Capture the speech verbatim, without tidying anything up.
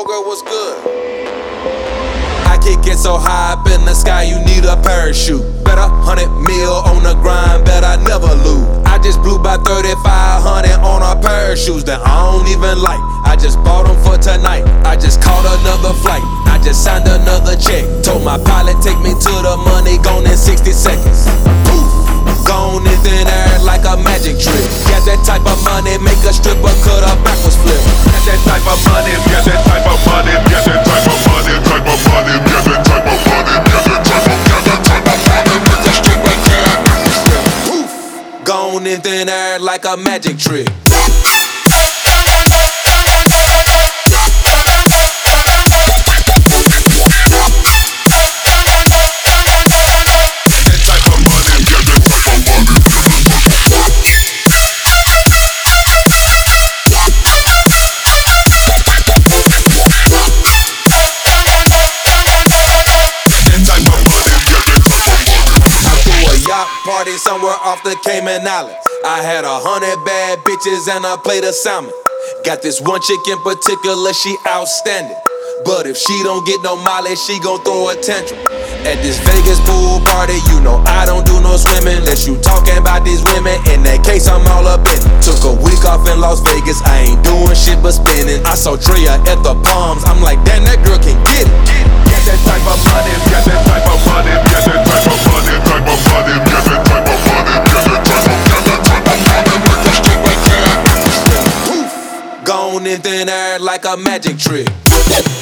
girl, what's good? I kick it so high up in the sky, you need a parachute. Bet a hundred mil on the grind, bet I never lose. I just blew by thirty-five hundred on a pair of shoes that I don't even like. I just bought them for tonight. I just caught another flight. I just signed another check. Told my pilot take me to the money, gone in sixty seconds. Poof, gone in thin air like a magic trick. Got that type of money, make a stripper cut a backwards flip. Got that type of money, got that type of money, got that type of money, type of money, got that type of money, got that type of, got that type of money, make a stripper cut a backwards flip. Poof, gone in thin air like a magic trick. Party somewhere off the Cayman Islands. I had a hundred bad bitches and a plate of salmon. Got this one chick in particular, she outstanding. But if she don't get no mileage, she gon' throw a tantrum. At this Vegas pool party, you know I don't do no swimming unless you talking about these women. In that case, I'm all up in it. Took a week off in Las Vegas, I ain't doing shit but spinning. I saw Drea at the Palms, I'm like, damn, that girl can get it. Get that type of money, get that type of money, get that type of money, type of money, get that type of money, get that type of, get that type of money, make a stripper cut. Poof, gone in thin air like a magic trick.